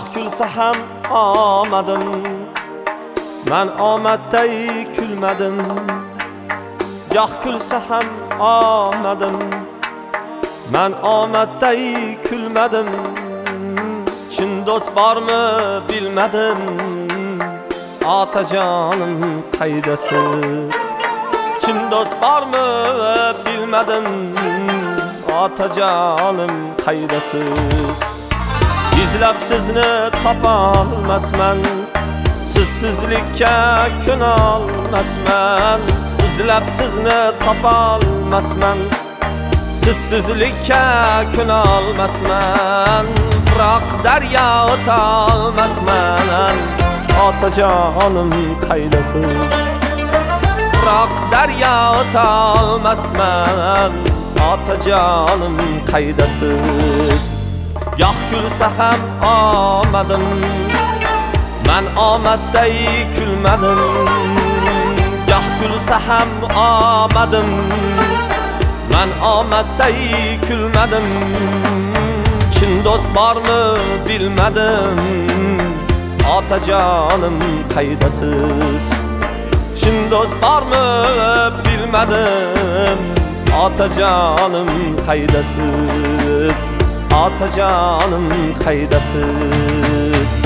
kulsa ham omadim, men omadday kulmadim. Goh kulsa ham omadim, men omadday kulmadim. Chin do'st bormi bilmadim, otajonim qaydasiz. Chin do'st bormi bilmadim, otajonim qaydasiz. İzlab sizni topolmasman, sizsizlikka ko'nolmasman. İzlab sizni topolmasman, sizsizlikka ko'nolmasman. Firoq daryo o'tolmasman, otajonim qaydasiz. Firoq daryo o'tolmasman, otajonim qaydasiz. Goh kulsa ham omadim, men omadday kulmadim. Goh kulsa ham omadim, men omadday kulmadim. Chin do'st bormi bilmadim, otajonim qaydasiz. Chin do'st bormi bilmadim, otajonim qaydasiz. Otajonim qaydasiz.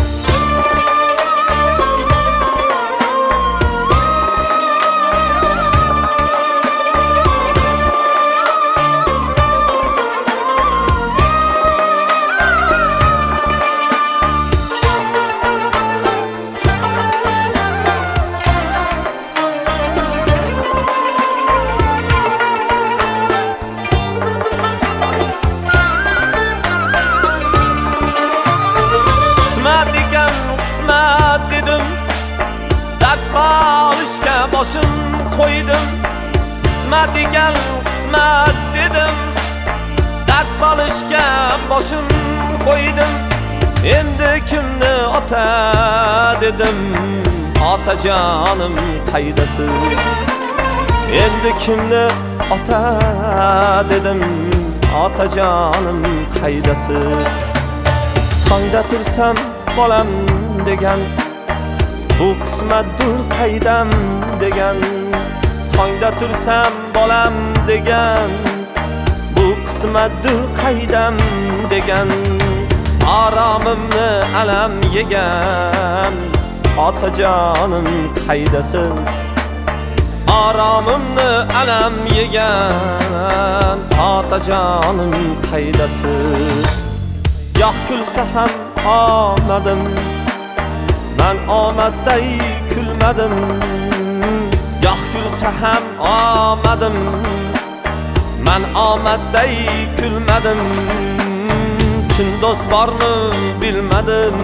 Dedim, dard bo'lishga boshim qo'ydim. Qismat ekan qismat dedim, dard bo'lishga boshim qo'ydim. Endi kimni ota dedim, otajonim qaydasiz. Endi kimni ota dedim, otajonim qaydasiz. Tongda tursam bolam degan, bu qismatdir qaydam degan. Tongda tursam bolam degan, bu qismatdir qaydam degan. Aromimni alam yegan, otajonim qaydasiz. Aromimni alam yegan, otajonim qaydasiz. Goh kulsa ham omadim, men omadday kulmadim. Goh kulsa ham omadim, men omadday kulmadim. Chin do'st bormi bilmadim,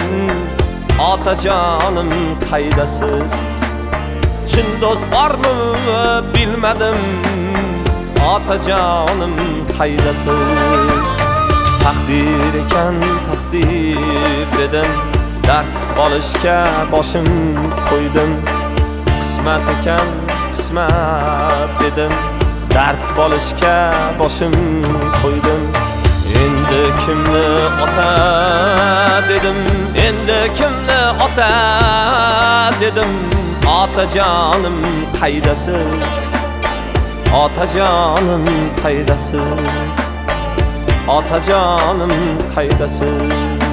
otajonim qaydasiz. Chin do'st bormi bilmadim, otajonim qaydasiz. Taqdir ekan taqdir dedim, dard bo'lishga boshim qo'ydim. Qismat ekan qismat dedim, dard bo'lishga boshim qo'ydim. Endi kimni ota dedim, endi kimni ota dedim, otajonim qaydasiz. Otajonim qaydasiz. Otajonim qaydasiz.